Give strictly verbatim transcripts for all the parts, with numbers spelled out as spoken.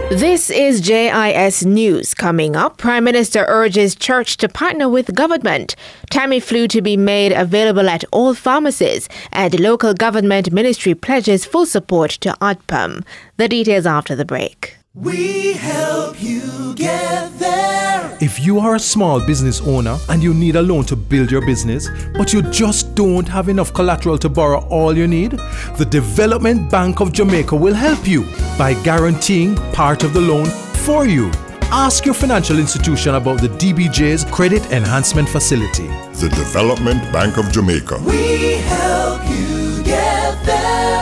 This is J I S News. Coming up, Prime Minister urges church to partner with government. Tamiflu to be made available at all pharmacies, and local government ministry pledges full support to O D P M. The details after the break. We help you get there. If you are a small business owner and you need a loan to build your business, but you just don't have enough collateral to borrow all you need, the Development Bank of Jamaica will help you by guaranteeing part of the loan for you. Ask your financial institution about the D B J's Credit Enhancement Facility. The Development Bank of Jamaica. We help you get there.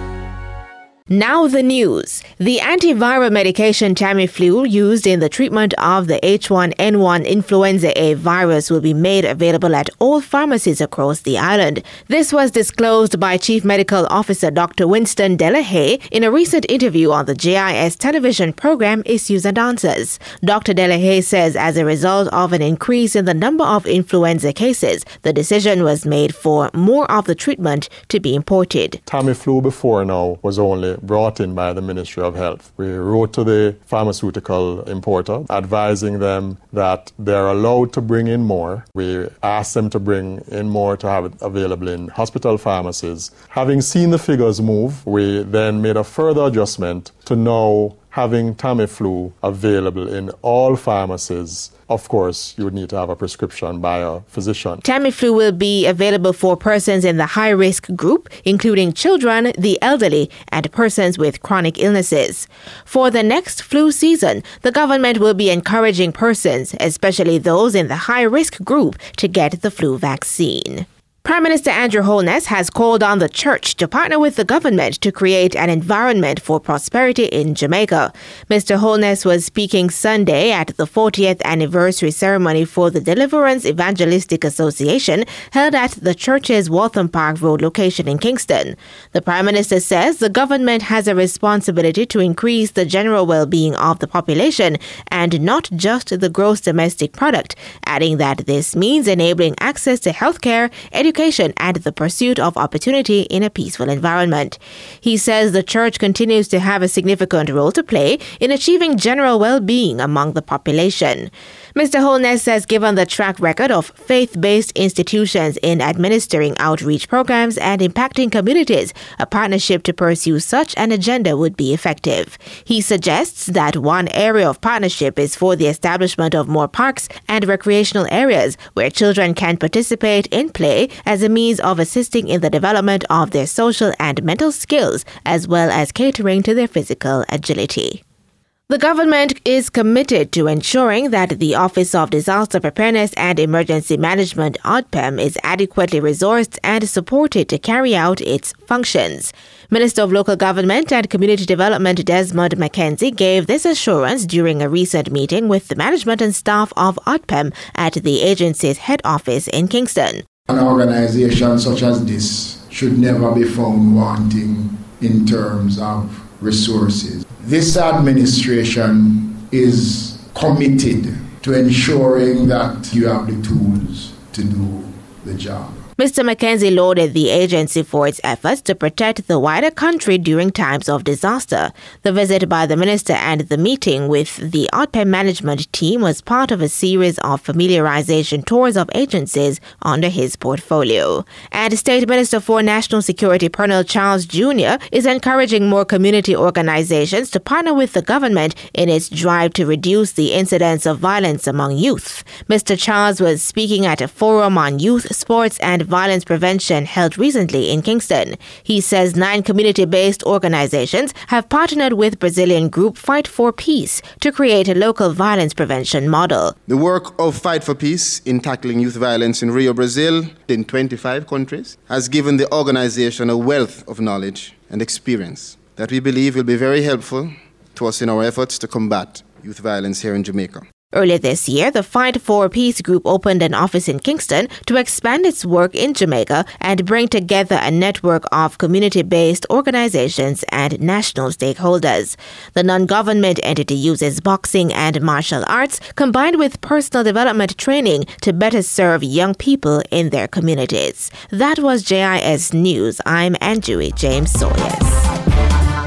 Now the news. The antiviral medication Tamiflu used in the treatment of the H one N one influenza A virus will be made available at all pharmacies across the island. This was disclosed by Chief Medical Officer Doctor Winston Delahaye in a recent interview on the J I S television program Issues and Answers. Doctor Delahaye says as a result of an increase in the number of influenza cases, the decision was made for more of the treatment to be imported. Tamiflu before now was only brought in by the Ministry of Health. We wrote to the pharmaceutical importer advising them that they're allowed to bring in more. We asked them to bring in more to have it available in hospital pharmacies. Having seen the figures move, we then made a further adjustment to now having Tamiflu available in all pharmacies. Of course, you would need to have a prescription by a physician. Tamiflu will be available for persons in the high-risk group, including children, the elderly, and persons with chronic illnesses. For the next flu season, the government will be encouraging persons, especially those in the high-risk group, to get the flu vaccine. Prime Minister Andrew Holness has called on the church to partner with the government to create an environment for prosperity in Jamaica. Mister Holness was speaking Sunday at the fortieth anniversary ceremony for the Deliverance Evangelistic Association held at the church's Waltham Park Road location in Kingston. The Prime Minister says the government has a responsibility to increase the general well-being of the population and not just the gross domestic product, adding that this means enabling access to healthcare, education, Education and the pursuit of opportunity in a peaceful environment. He says the church continues to have a significant role to play in achieving general well-being among the population. Mister Holness says given the track record of faith-based institutions in administering outreach programs and impacting communities, a partnership to pursue such an agenda would be effective. He suggests that one area of partnership is for the establishment of more parks and recreational areas where children can participate in play as a means of assisting in the development of their social and mental skills, as well as catering to their physical agility. The government is committed to ensuring that the Office of Disaster Preparedness and Emergency Management O D P M is adequately resourced and supported to carry out its functions. Minister of Local Government and Community Development Desmond McKenzie gave this assurance during a recent meeting with the management and staff of O D P M at the agency's head office in Kingston. An organization such as this should never be found wanting in terms of resources. This administration is committed to ensuring that you have the tools to do the job. Mister McKenzie lauded the agency for its efforts to protect the wider country during times of disaster. The visit by the minister and the meeting with the O D P M management team was part of a series of familiarization tours of agencies under his portfolio. And State Minister for National Security Pernell Charles Junior is encouraging more community organizations to partner with the government in its drive to reduce the incidence of violence among youth. Mister Charles was speaking at a forum on youth, sports, and violence prevention held recently in Kingston. He says nine community-based organizations have partnered with Brazilian group Fight for Peace to create a local violence prevention model. The work of Fight for Peace in tackling youth violence in Rio, Brazil, in twenty-five countries, has given the organization a wealth of knowledge and experience that we believe will be very helpful to us in our efforts to combat youth violence here in Jamaica. Earlier this year, the Fight for Peace group opened an office in Kingston to expand its work in Jamaica and bring together a network of community-based organizations and national stakeholders. The non-government entity uses boxing and martial arts combined with personal development training to better serve young people in their communities. That was J I S News. I'm Anjui James Sawyers.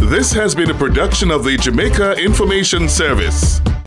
This has been a production of the Jamaica Information Service.